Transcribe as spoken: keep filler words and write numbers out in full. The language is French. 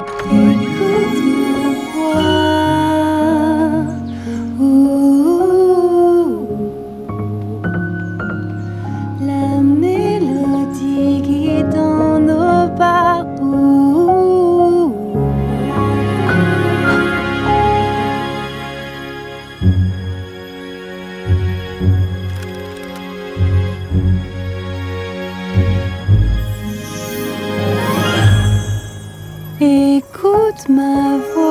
Écoute ma voix, ouh, la mélodie guidant nos pas. Ouh. Écoute ma voix.